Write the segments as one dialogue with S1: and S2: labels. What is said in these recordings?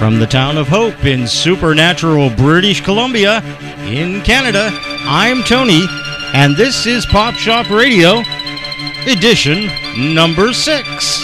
S1: From the town of Hope in supernatural British Columbia in Canada, I'm Tony, and this is Pop Shop Radio, edition number 6.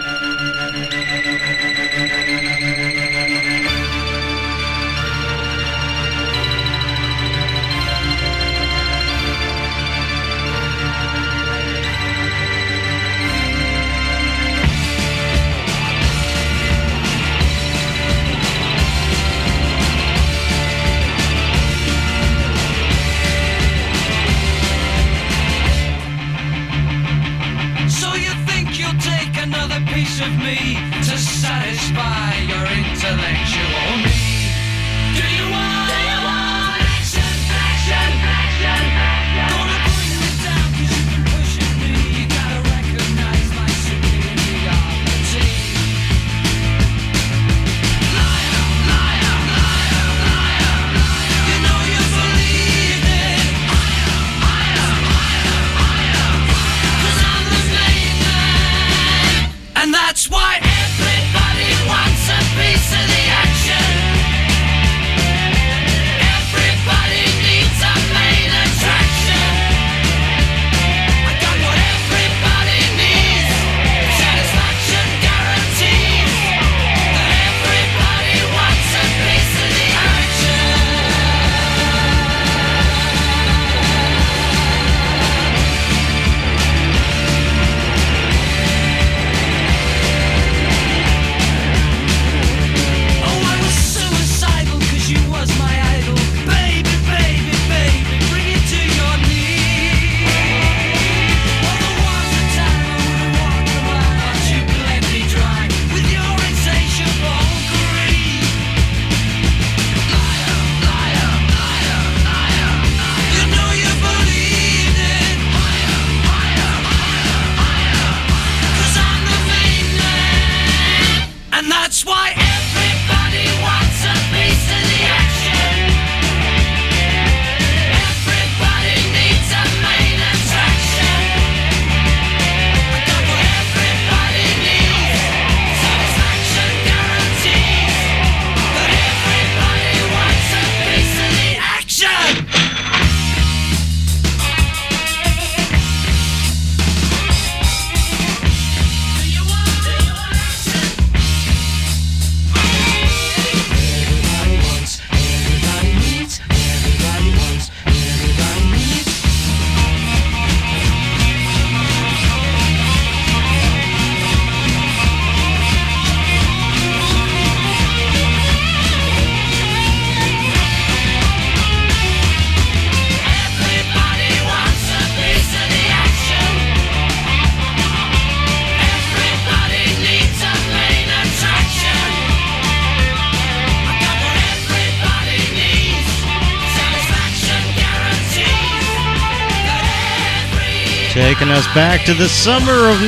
S1: Taking us back to the summer of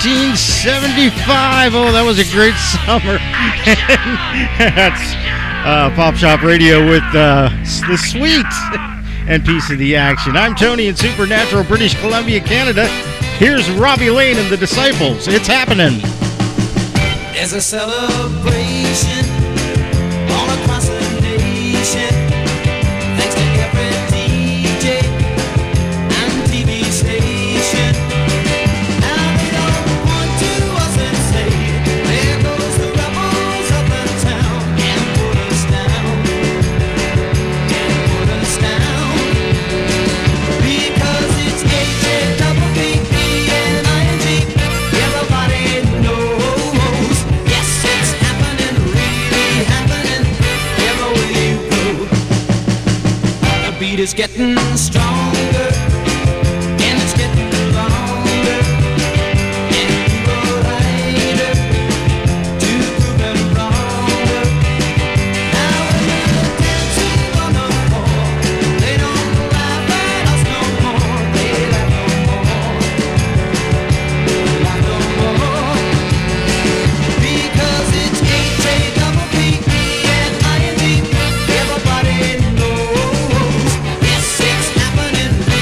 S1: 1975. Oh, that was a great summer. That's Pop Shop Radio with the Sweet and Piece of the Action. I'm Tony in supernatural British Columbia, Canada. Here's Robbie Lane and the Disciples. It's happening.
S2: There's a celebration all across the nation. Thanks to every DJ and TV station. Now they don't point to us and say, there goes the rebels of the town. Can't put us down. Can't put us down. Because it's H-A-P-P-E-N-I-N-G. Everybody knows. Yes, it's happening, really happening everywhere you go. The beat is getting stronger and it's getting longer. And you go lighter to prove them wronger. Now we're dancing on the floor. They don't laugh at us no more. They laugh no more. Laugh no more. Because it's H-A-P-P-E-N-I-N-G. Everybody knows. Yes, it's happening.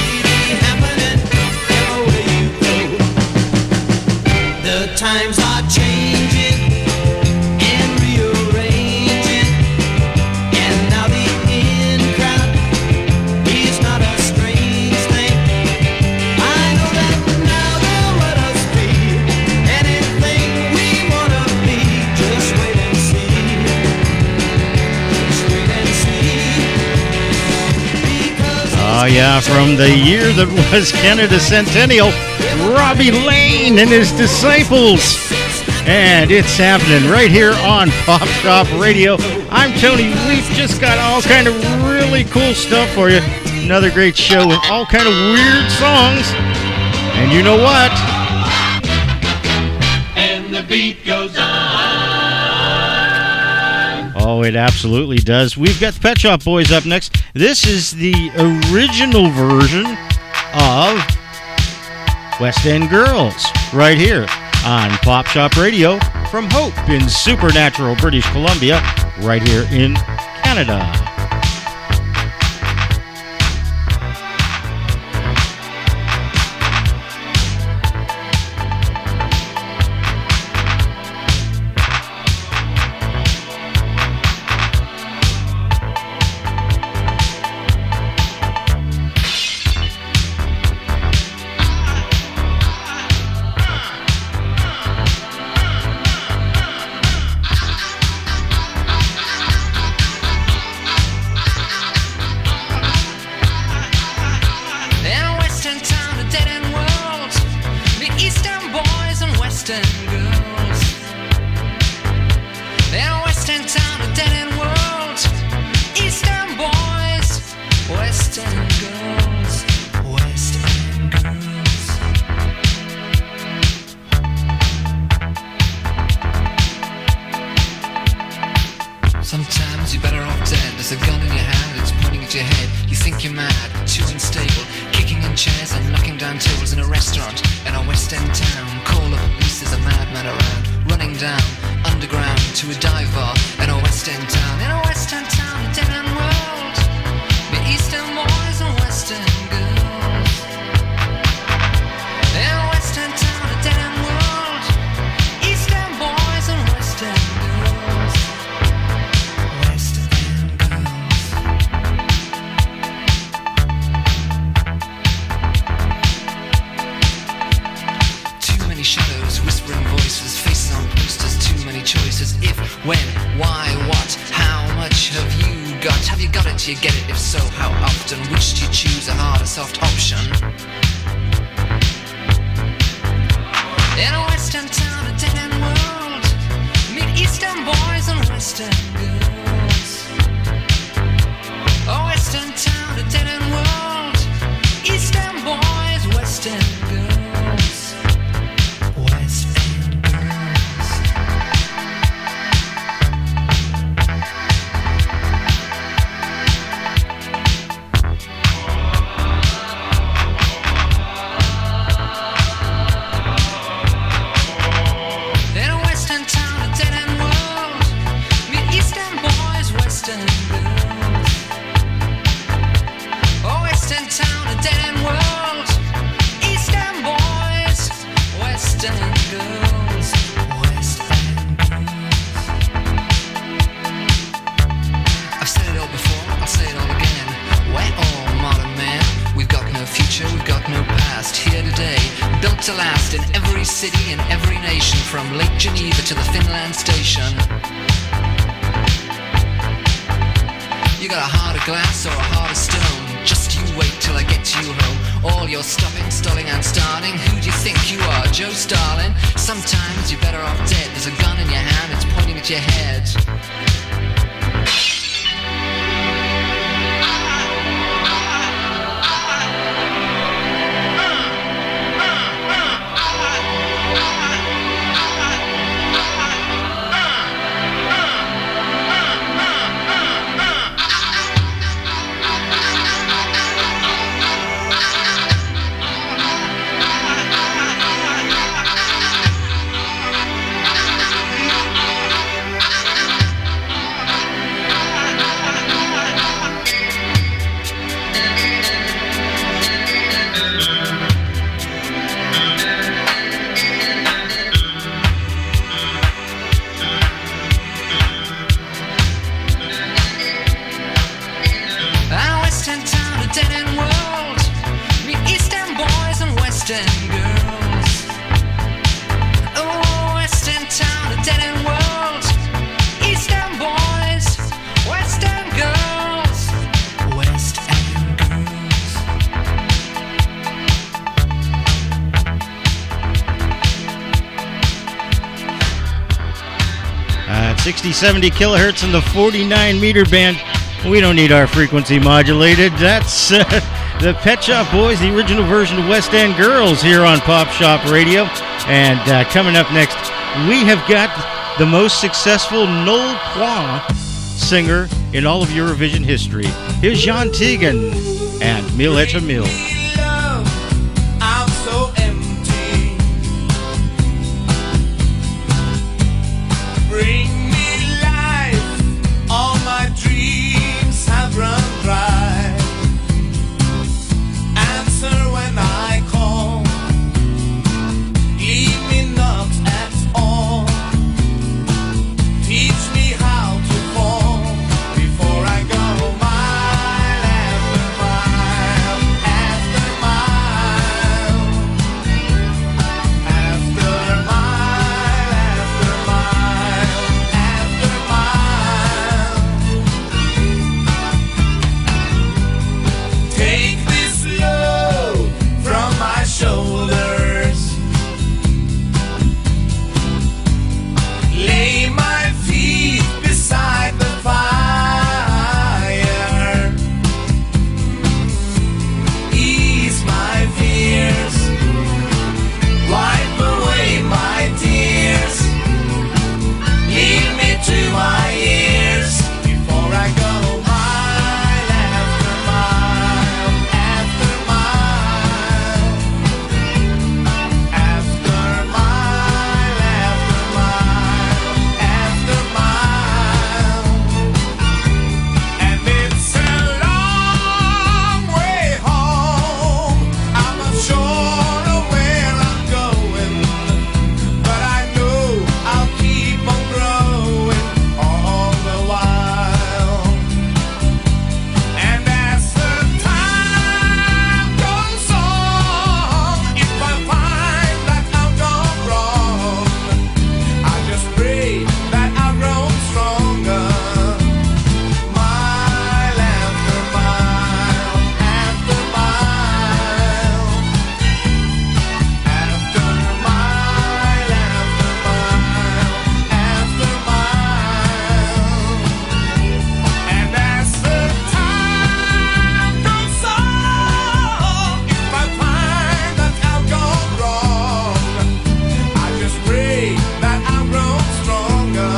S1: Oh, yeah, from the year that was Canada's centennial, Robbie Lane and his Disciples. And it's happening right here on Pop Shop Radio. I'm Tony. We've just got all kind of really cool stuff for you. Another great show with all kind of weird songs. And you know what?
S3: And the beat goes on.
S1: Oh, it absolutely does. We've got the Pet Shop Boys up next. This is the original version of West End Girls right here on Pop Shop Radio from Hope in Supernatural, British Columbia, right here in Canada. 60, 70 kilohertz in the 49 meter band. We don't need our frequency modulated. That's the Pet Shop Boys, the original version of West End Girls here on Pop Shop Radio. And coming up next, we have got the most successful Noel Point singer in all of Eurovision history. Here's Jan Tegan and Mille et Mille.
S4: I'm so empty. Bring me life. All my dreams have run dry. Answer when I call. Leave me not at all. Teach me how to fall before I go mile after mile, after mile, after mile. Take this load from my shoulders. Lay my feet beside the fire. Ease my fears. Wipe away my tears. Lead me to my ears before I go mile after mile, after mile, after mile, after mile. And it's a long way home. I'm not sure of where I'm going, but I know I'll keep on growing all the while. And as the time goes on, if I find that I've gone wrong, I just pray that I've grown stronger. Mile after mile, after mile, after mile, after mile. And as the time goes on, if I find that I've gone wrong, I just pray that I've grown stronger.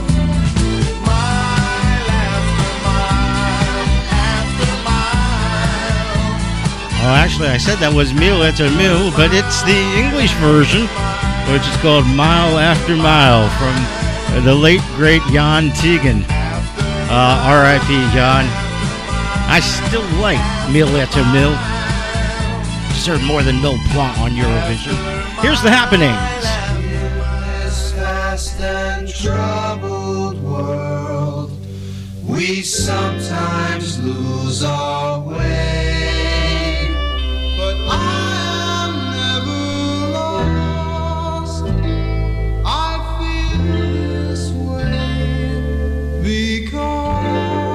S4: Mile after mile, after mile.
S1: Oh, actually, I said that was Mille et Mille, but it's the English version, which is called Mile After Mile from the late, great Jan Tegan. R.I.P. Jan. I still like Mille et Mille. Served more than Mille Point on Eurovision. Here's the happenings.
S5: This vast and troubled world, we sometimes lose our way, but I am never lost. I feel this way because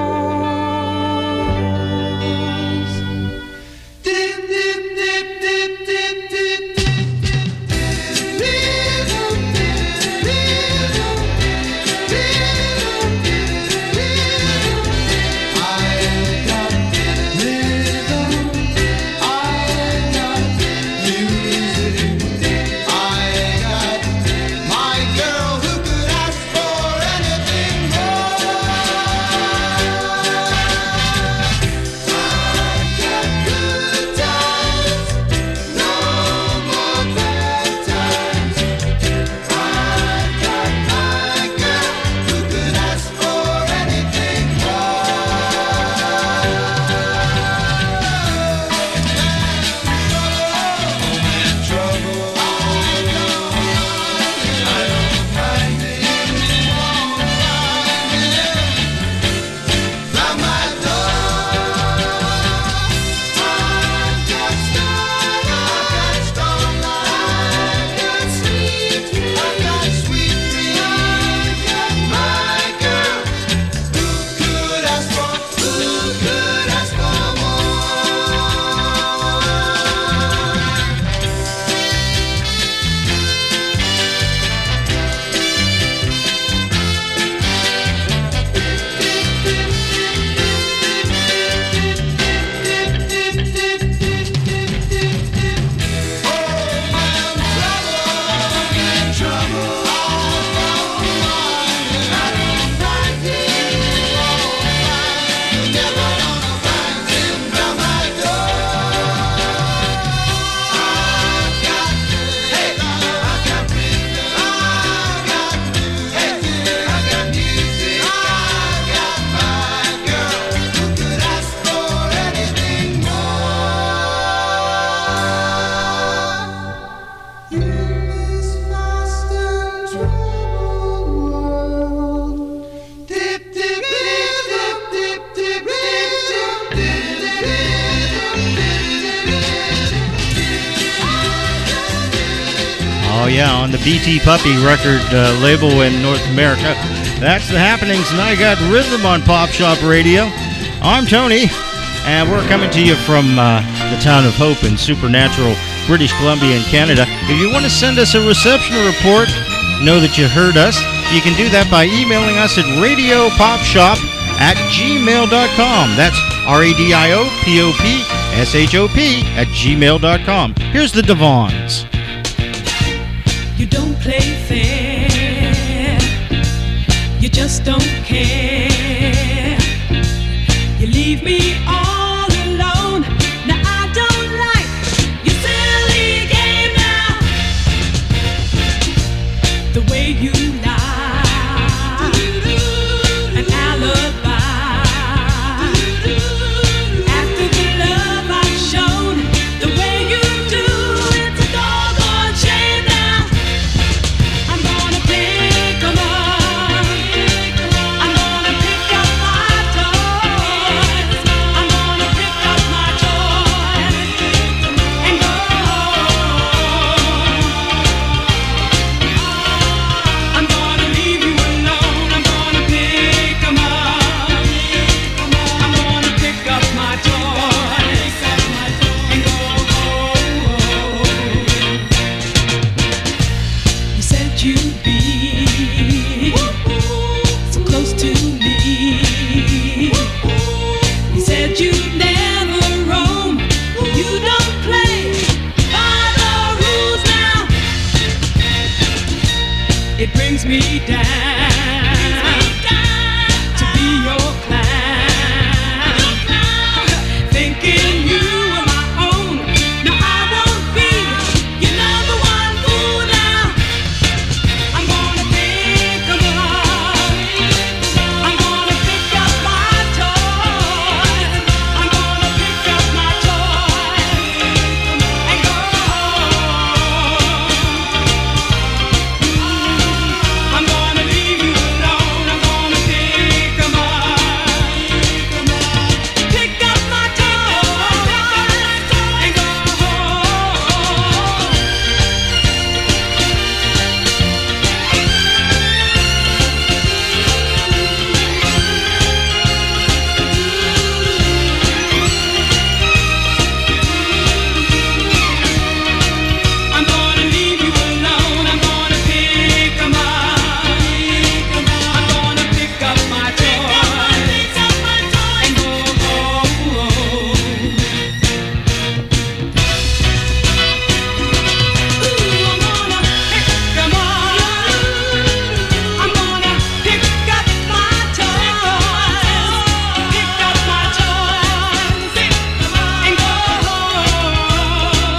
S5: dip, dip, dip, dip, dip, dip, dip, dip.
S1: Oh, yeah, on the BT Puppy record label in North America. That's the happenings, and I got Rhythm on Pop Shop Radio. I'm Tony, and we're coming to you from the town of Hope in Supernatural, British Columbia in Canada. If you want to send us a reception report, know that you heard us, you can do that by emailing us at radiopopshop@gmail.com. That's RADIOPOPSHOP@gmail.com. Here's the Devons.
S6: You don't play fair, you just don't care. You leave me all alone. Now I don't like your silly game now. The way you lie, an alibi. After the love I've shown, the way you do, it's a doggone shame now. I'm gonna pick 'em up. I'm gonna pick up my toys. I'm gonna pick up my toys and go home. I'm gonna leave you alone. I'm gonna pick 'em up. I'm gonna pick up my toys and go home. You said you'd be so close to me. You said you'd never roam. You don't play by the rules now. It brings me down to be your clown. Thinking you are my own. No, I won't be your number one fool now. I'm gonna pick 'em up. I'm gonna pick up my toys. I'm gonna pick up my toys and go home. I'm gonna leave you alone. I'm gonna pick 'em up. Pick up my toys and go home. I'm gonna leave you alone. I'm gonna pick 'em up. I'm gonna pick up my toys and go home. Ooh, I'm gonna pick 'em up. I'm gonna pick up my toys, pick up my toys and go home.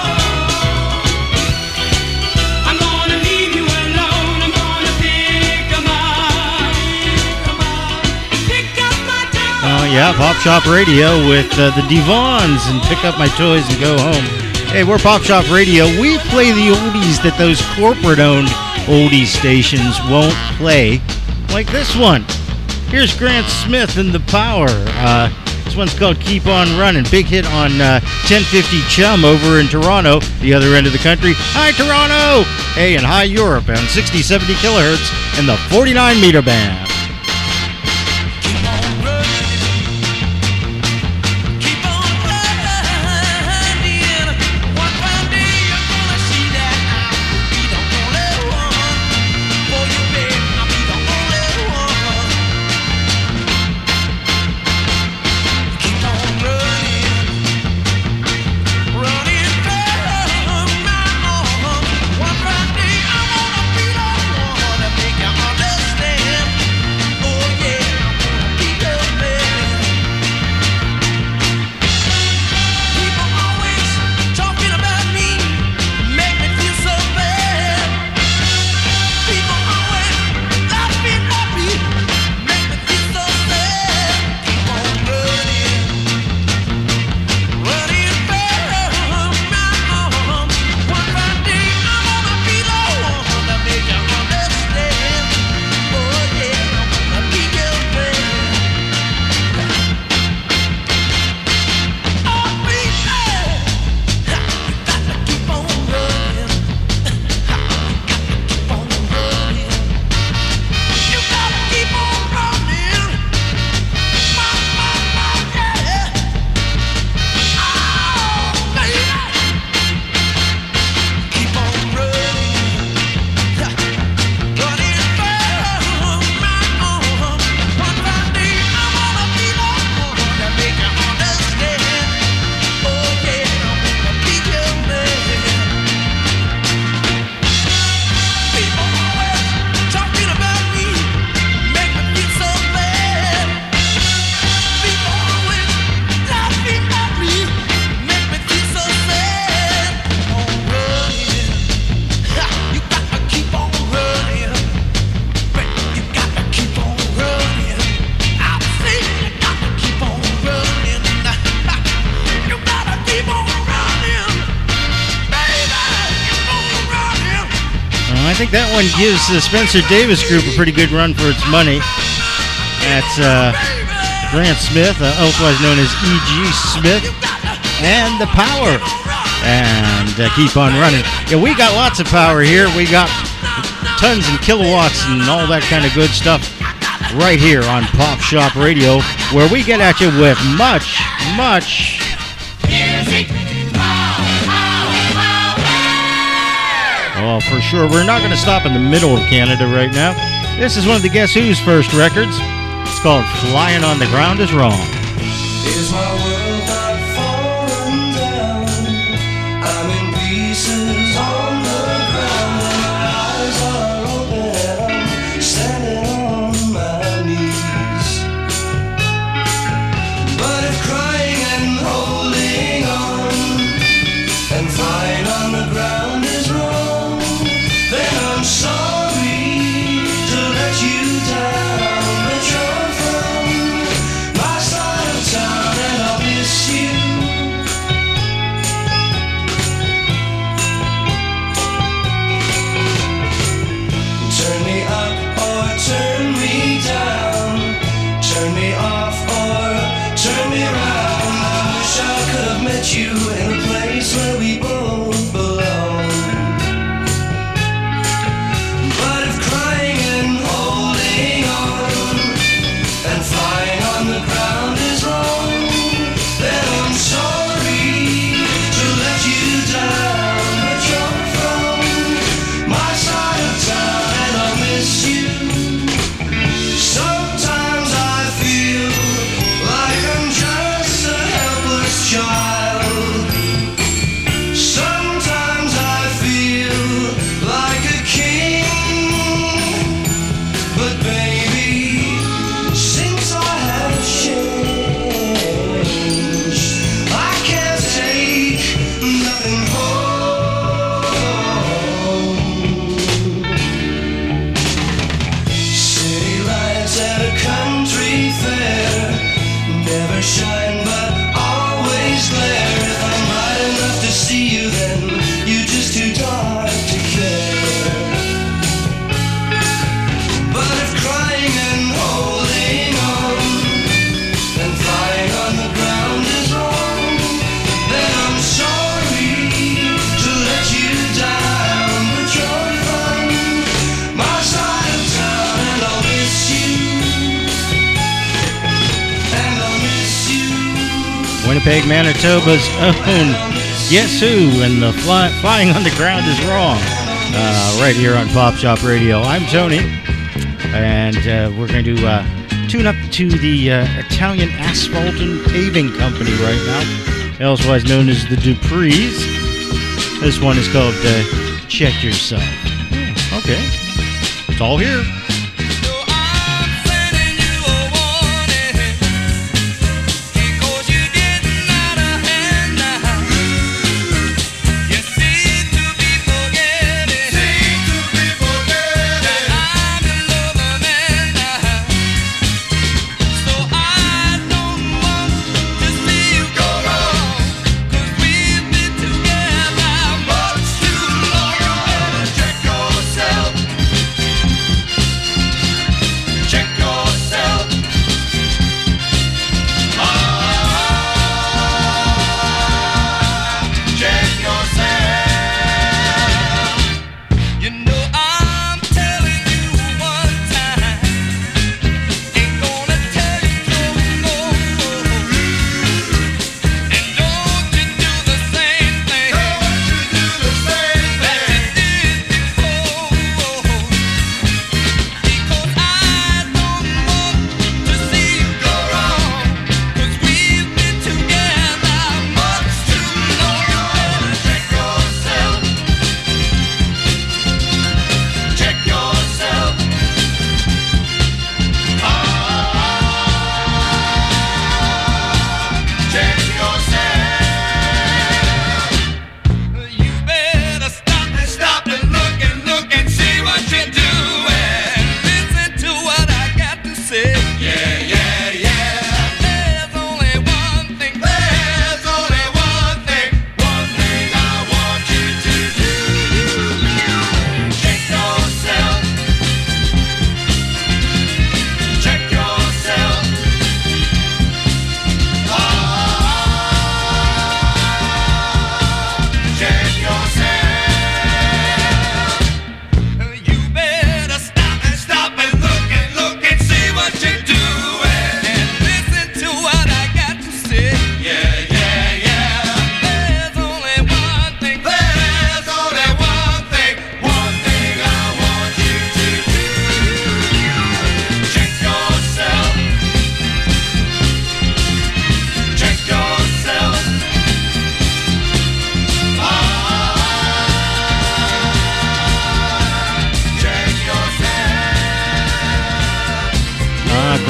S6: I'm gonna leave you alone. I'm gonna pick 'em up. Pick up my toys.
S1: Oh, yeah, Pop Shop Radio with the Devons and Pick Up My Toys and Go Home. Hey, we're Pop Shop Radio. We play the oldies that those corporate-owned oldies stations won't play, like this one. Here's Grant Smith and The Power. This one's called Keep On Running. Big hit on 1050 Chum over in Toronto, the other end of the country. Hi, Toronto! Hey, and hi, Europe on 60-70 kilohertz in the 49-meter band.
S2: Keep on running. Keep on running. One fine day you're gonna see that I will be the only one. For you, babe, I'll be the only one. Keep on running. Running from my arms. One fine day I wanna be the one to make you understand.
S1: I think that one gives the Spencer Davis Group a pretty good run for its money. That's Grant Smith, otherwise known as E.G. Smith, and The Power. And keep on running. Yeah, we got lots of power here. We got tons and kilowatts and all that kind of good stuff right here on Pop Shop Radio, where we get at you with much
S3: Music.
S1: Oh, for sure. We're not going to stop in the middle of Canada right now. This is one of the Guess Who's first records. It's called Flying on the Ground is Wrong.
S4: Is my world not falling down? I'm in pieces on the ground and my eyes are open. I'm standing on my knees. But if crying and holding on and flying on the ground is wrong, then I'm sorry to let you down. But you're from my side of town and I'll miss you. Turn me up or turn me down. Turn me off or turn me around. I wish I could have met you in a place where we both belong. But if crying and holding on and flying on the ground is wrong, then I'm sorry to let you down. But you're from my side of town and I'll miss you. Sometimes I feel like I'm just a helpless child. Sometimes I feel like a king. But baby, since I have changed, I can't take nothing home. City lights at a country fair never shine but always glare. If I'm bright enough to see you, then you're just too dark to care. But if crying and holding on and flying on the ground is wrong, then I'm sorry to let you down. But you're from my side of town and I'll miss you. And I'll miss you.
S1: Winnipeg, Manitoba's own Guess Who, and the Flying on the Ground is Wrong. Right here on Pop Shop Radio. I'm Tony, and we're going to tune up to the Italian Asphalt and Paving Company right now, otherwise known as the Duprees. This one is called Check Yourself. Okay, it's all here.
S4: Check yourself.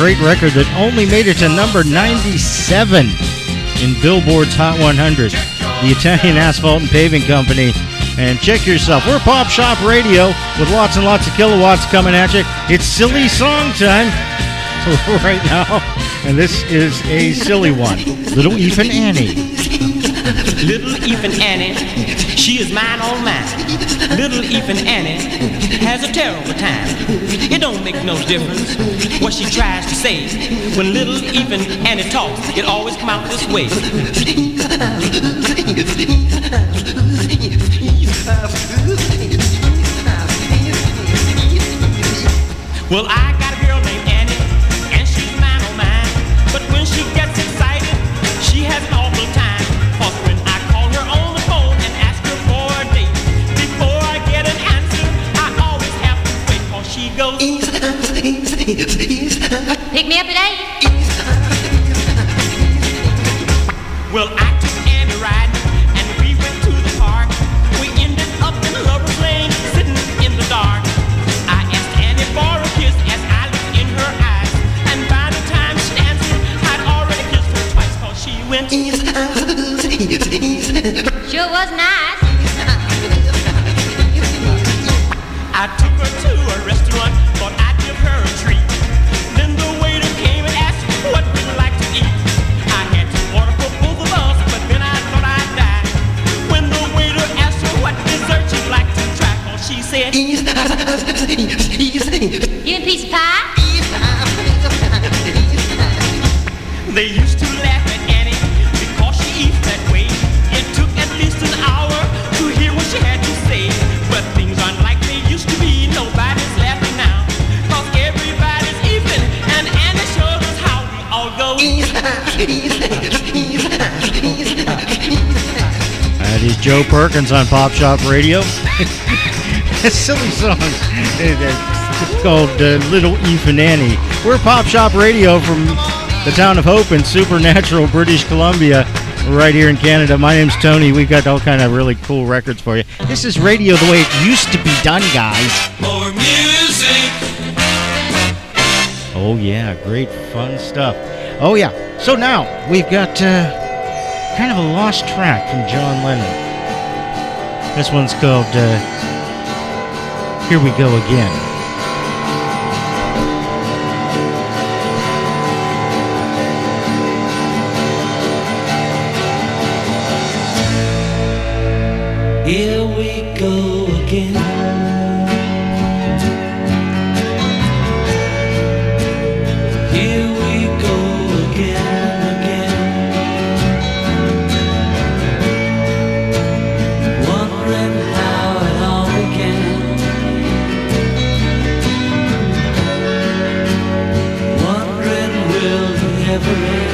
S1: great record that only made it to number 97 in Billboard's Hot 100. The Italian Asphalt and Paving Company. And check yourself. We're Pop Shop Radio with lots and lots of kilowatts coming at you. It's silly song time right now. And this is a silly one. Little Eve and Annie.
S7: Little Eve and Annie, she is mine all mine. Little Eve and Annie has a terrible time. It don't make no difference what she tries to say. When little Eve and Annie talks, it always come out this way. Well, I got a girl named Annie, and she's mine all mine. But when she gets excited, she has an awful time. Cause when I call her on the phone and ask her for a date, before I get an answer, I always have to wait. Cause she goes,
S8: Pick me up at 8.
S7: well, I took Annie riding, and we went to the park. We ended up in Lover's Lane, sitting in the dark. I asked Annie for a kiss as I looked in her eyes, and by the time she answered, I'd already kissed her twice. Cause she went,
S8: Sure was nice.
S7: I took her to a restaurant, thought I'd give her a treat. Then the waiter came and asked what we'd like to eat. I had to order for both of us, but then I thought I'd die. When the waiter asked her what dessert she'd like to try, oh, she said,
S8: You and piece of pie?
S7: they used to laugh at Annie because she eats that way. It took at least an hour to hear what she had to say. But things aren't like they used to be. Nobody's laughing now, cause everybody's even, and Annie shows us how we all go.
S1: That is Joe Perkins on Pop Shop Radio. A silly song. It's called Little Eve and Annie. We're Pop Shop Radio from the town of Hope in Supernatural, British Columbia, right here in Canada. My name's Tony. We've got all kind of really cool records for you. This is radio the way it used to be done, guys.
S4: More music.
S1: Oh, yeah. Great, fun stuff. Oh, yeah. So now we've got kind of a lost track from John Lennon. This one's called Here We Go Again.
S7: Here we go again. Here we go again. Wondering how it all began. Wondering will it ever end.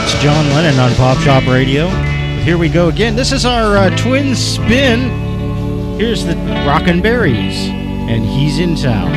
S1: That's John Lennon on Pop Shop Radio. Here we go again. This is our twin spin. Here's the Rockin' Berries, and He's in Town.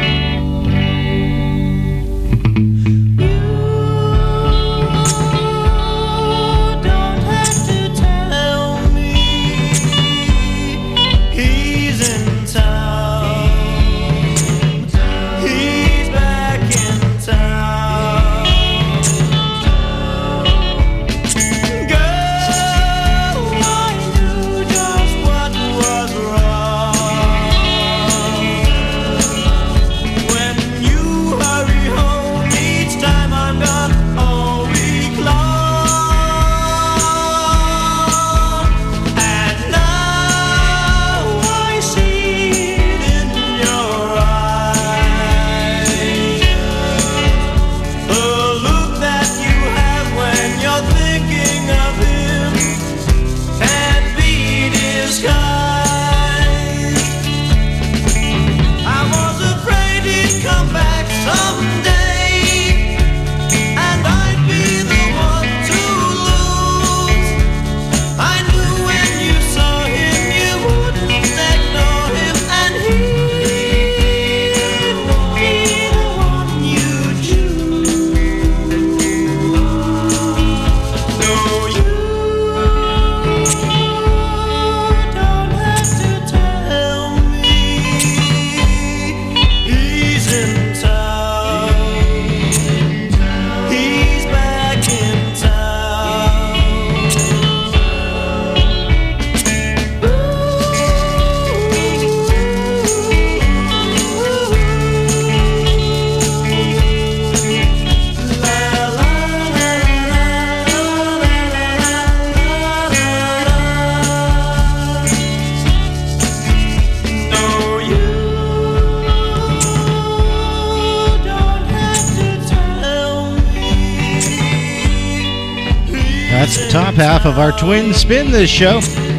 S1: That's the top half of our twin spin this show.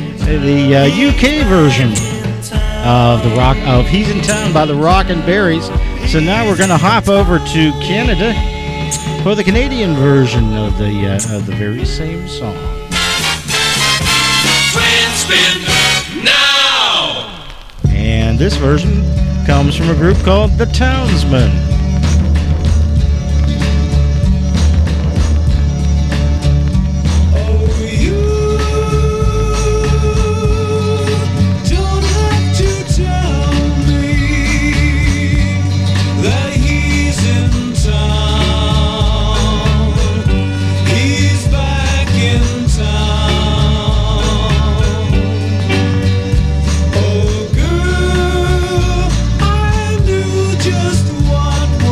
S1: The UK version of the rock of He's in Town by the Rockin' Berries. So now we're going to hop over to Canada for the Canadian version of the very same song.
S3: Twin spin now!
S1: And this version comes from a group called The Townsmen.
S4: Just what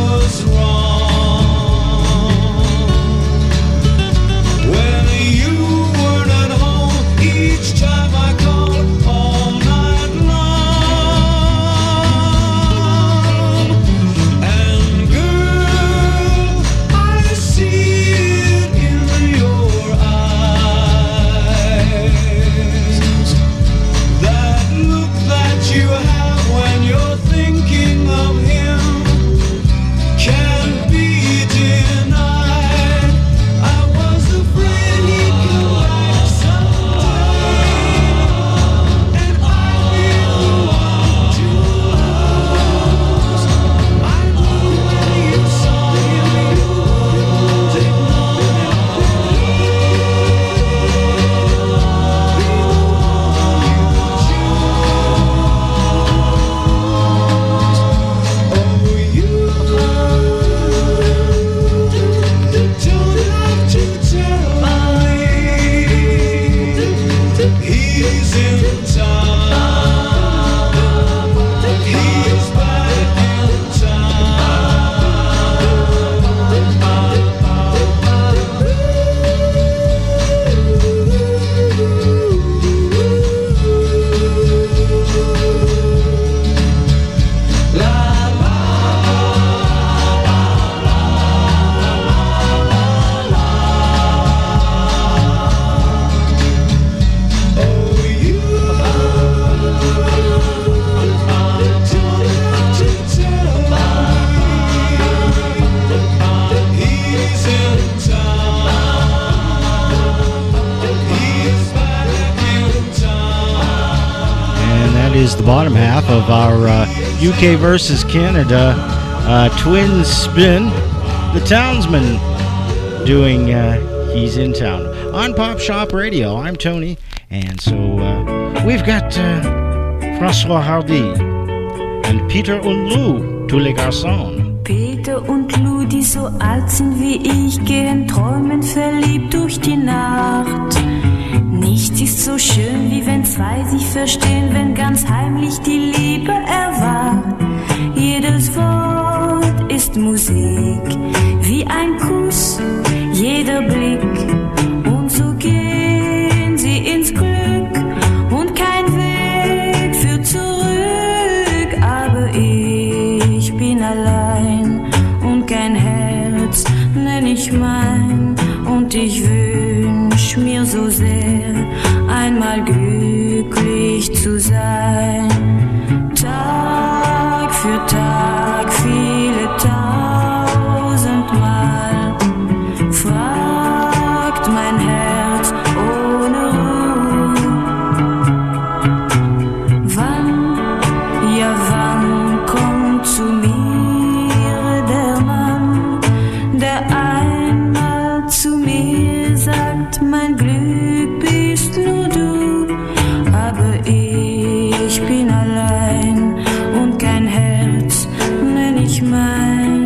S1: the bottom half of our UK versus Canada twin spin. The Townsmen doing He's in Town on Pop Shop Radio. I'm Tony, and so we've got François Hardy and Peter und Lou, tous les garçons.
S9: Peter und Lou, die so alt sind wie ich, gehen träumend verliebt durch die Nacht. Nichts ist so schön, wie wenn zwei sich verstehen, wenn ganz heimlich die Liebe erwacht. Jedes Wort ist Musik, wie ein Kuss, jeder Blick. Und so gehen sie ins Glück und kein Weg führt zurück. Aber ich bin allein und kein Herz nenn ich mein. Und ich wünsch mir so sehr, einmal glücklich zu sein. Tag für Tag, viele tausendmal fragt mein Herz ohne Ruhe. Wann, ja wann kommt zu mir der Mann, der einmal zu mir sagt, mein Glück bist nur du. Aber ich bin allein und kein Herz nenn ich mein.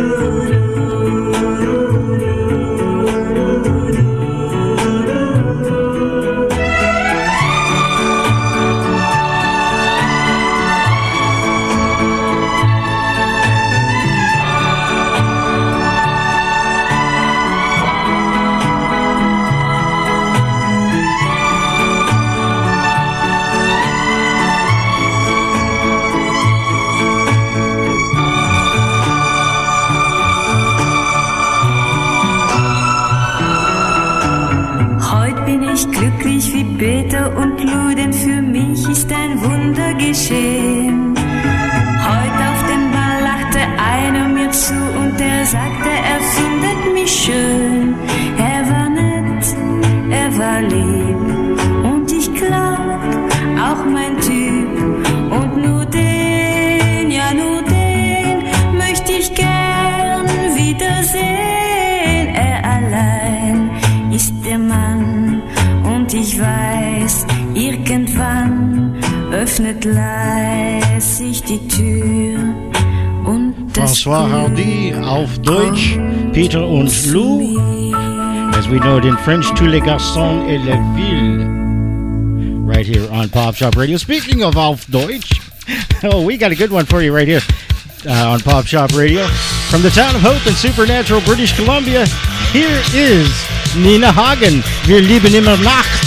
S9: Glücklich wie Peter und Lou, denn für mich ist ein Wunder geschehen. Heute auf dem Ball lachte einer mir zu und er sagte, er findet mich schön. Er war nett, er war lieb und ich glaub, auch mein Typ. Und nur den, ja nur den, möchte ich gern wiedersehen. Er allein ist der Mann. Und ich weiß, irgendwann öffnet leis sich die Tür und das
S1: François Hardy auf Deutsch, Peter und Lou, as we know it in French, tous les garçons et les filles, right here on Pop Shop Radio. Speaking of auf Deutsch, oh, we got a good one for you right here on Pop Shop Radio. From the town of Hope in Supernatural, British Columbia, here is Nina Hagen, Wir lieben immer Nacht.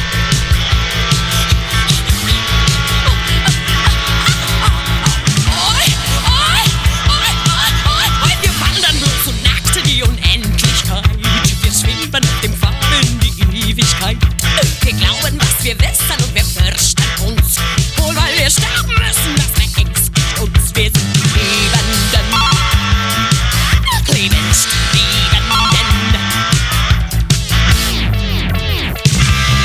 S7: Wir wandern durch so Nacht die Unendlichkeit. Wir schweben auf dem Pfad in die Ewigkeit. Wir glauben, was wir wissen und wir fürchten uns. Wohl, weil wir sterben müssen, das verängstigt uns. Wir sind die Lebenden. Lebensliebenden.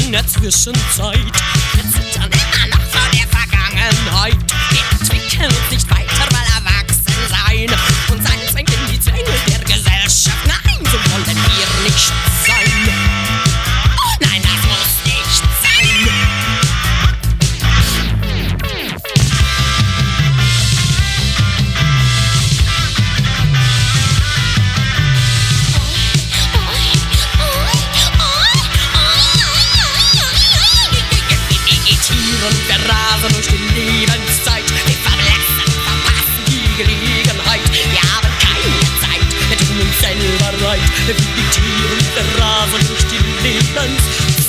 S10: in der Zwischenzeit. Wir zittern immer noch vor der Vergangenheit. Wir entwickeln uns nicht weiter, weil erwachsen sein. Und sein zwängt in die Zwänge der Gesellschaft. Nein, so wollen wir nicht sein. Nein, das muss nicht sein. Wir rasen durch die Lebenszeit. Wir verlassen, verpassen die Gelegenheit. Wir haben keine Zeit, wir tun uns selber leid. Wir vegetieren, wir rasen durch die Lebenszeit.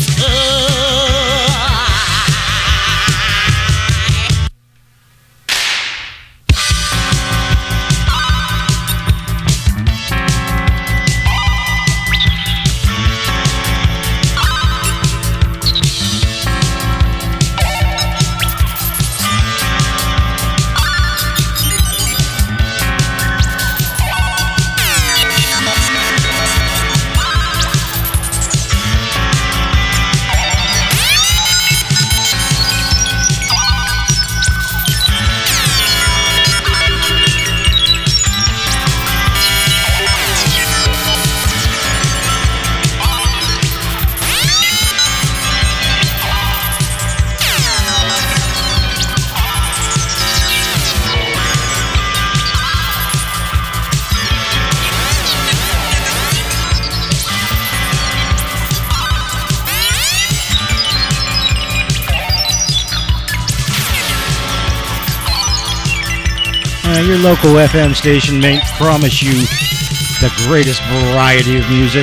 S1: Your local FM station may promise you the greatest variety of music,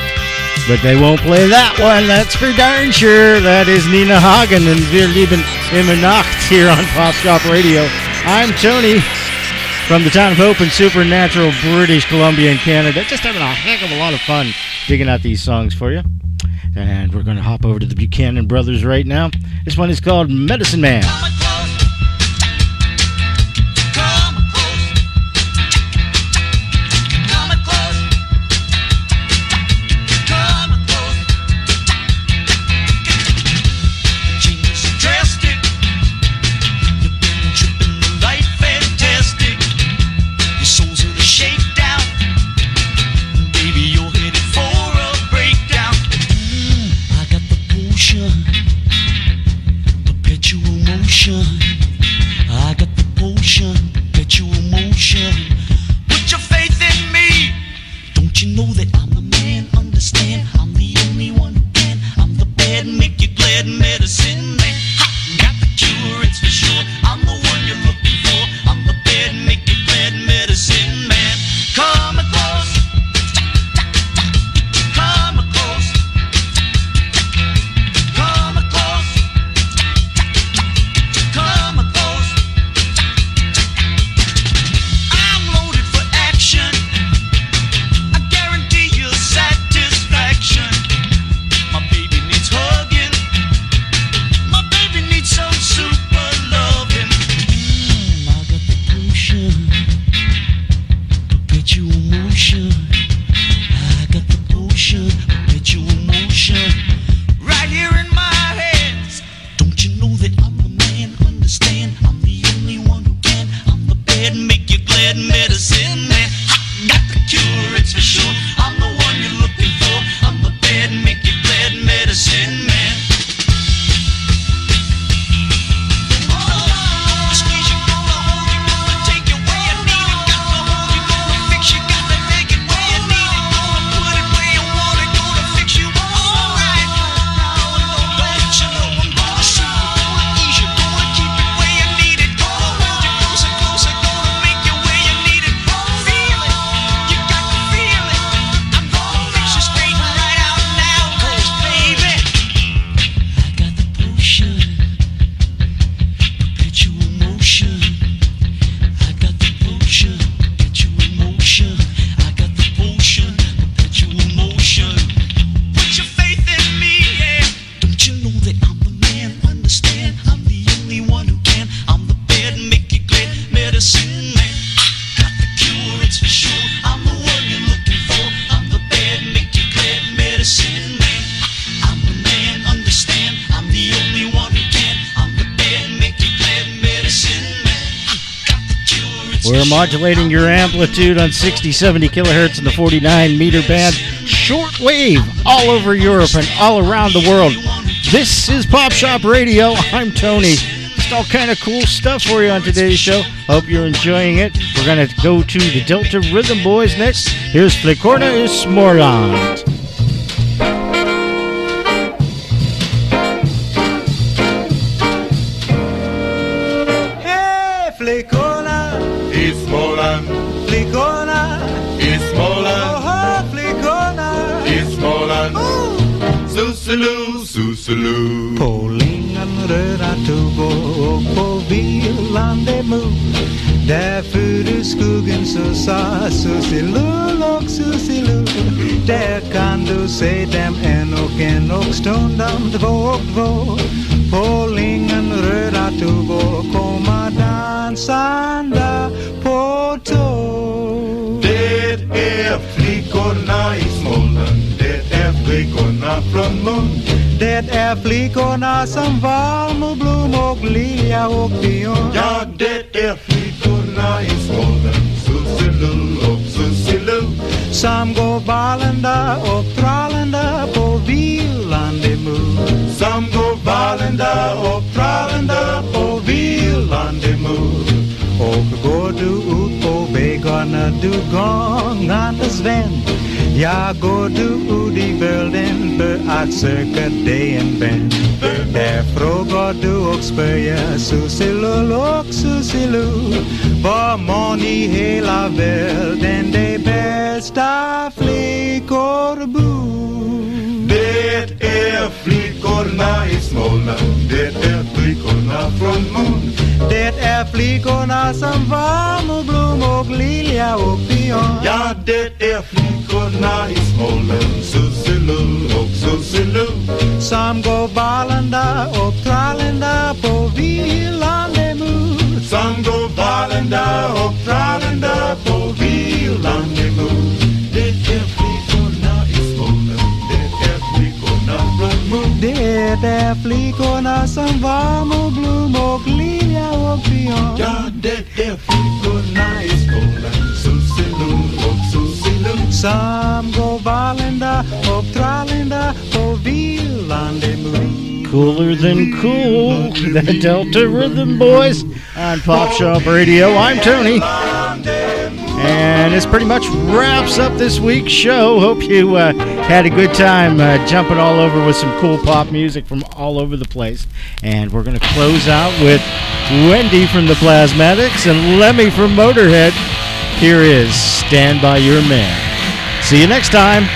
S1: but they won't play that one, that's for darn sure. That is Nina Hagen and Wir lieben immer Nacht here on Pop Shop Radio. I'm Tony from the town of Hope in Supernatural, British Columbia in Canada. Just having a heck of a lot of fun digging out these songs for you. And we're going to hop over to the Buchanan Brothers right now. This one is called Medicine Man.
S4: Perpetual motion.
S1: We're modulating your amplitude on 60, 70 kilohertz in the 49 meter band, shortwave all over Europe and all around the world. This is Pop Shop Radio. I'm Tony. Just all kind of cool stuff for you on today's show. Hope you're enjoying it. We're going to go to the Delta Rhythm Boys next. Here's Flikorna i Småland.
S5: Flikorna i Småland, flickorna i Småland, flickorna i Småland. Susseloo, susseloo. På lingan röda tuvor och på vilande mor, där för skuggen så sa susseloo och susseloo. Där kan du se dem en och stundom två och två. På lingan röda tuvor komma dansande på tå. Det är flickorna i Småland, det är flickorna från Lund. Det är flickorna som valm och blom och lilja och pion. Ja, det är flickorna i Småland, susseloo och susseloo. Som går ballanda och trallanda på vilande mor. Som går ballanda och trallanda på vilande mor. Och går du ut på vägarna du gångandes vän, ja, går du ut i världen för att söka dig en vän. Där frågar du och spöjer susseloo och susseloo, var mån i hela världen de bästa flickor bor. Det är flickorna i Småland, det är flickorna från Mun. Det är flickorna som varm och blom och lilja och pion. Ja, det är flickorna i Småland, susseloo och susseloo. Som går ballanda och trallanda på vilande mor. Som går ballanda och trallanda på vilande mor. Det är flickorna i Småland, det är flickorna från Mun. Det är flickorna som varm och blom och lilja och pion. Ja, det är flickorna i Småland, susseloo och susseloo. Som går ballanda och trallanda på vilande mor.
S1: Cooler than cool, the Delta Rhythm Boys on Pop Shop Radio. I'm Tony, and this pretty much wraps up this week's show. Hope you had a good time jumping all over with some cool pop music from all over the place. And we're going to close out with Wendy from the Plasmatics and Lemmy from Motorhead. Here is Stand By Your Man. See you next time.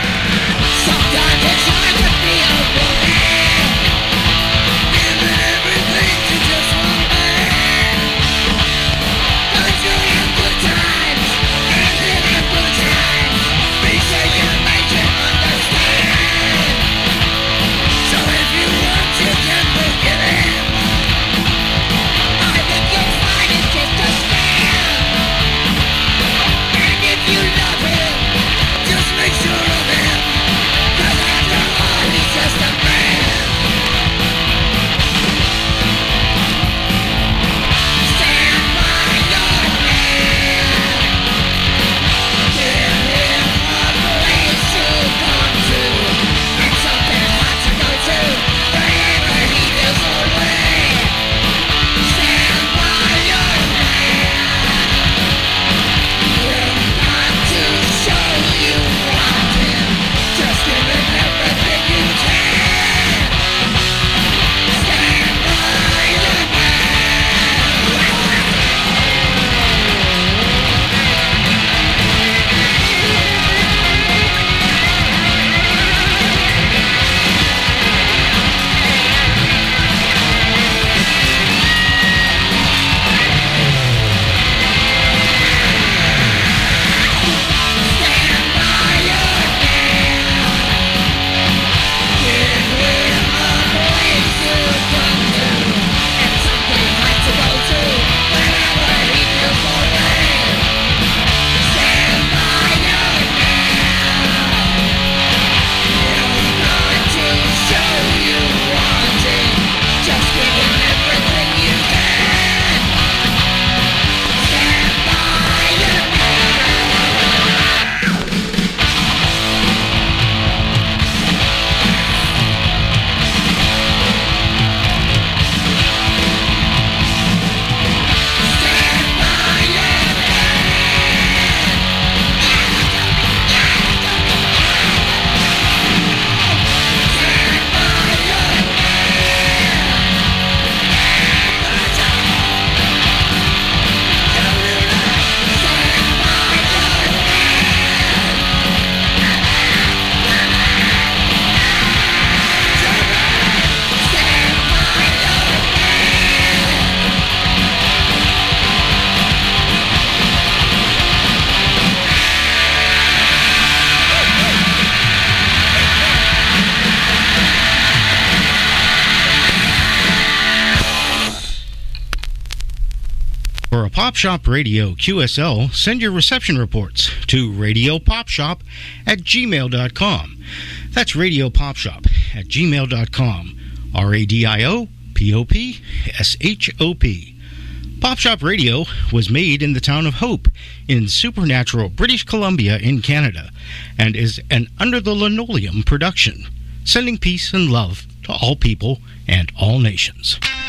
S11: Make sure of him.
S1: For a Pop Shop Radio QSL, send your reception reports to radiopopshop@gmail.com. That's radiopopshop@gmail.com. RADIOPOPSHOP. Pop Shop Radio was made in the town of Hope in Supernatural, British Columbia in Canada, and is an Under the Linoleum production, sending peace and love to all people and all nations.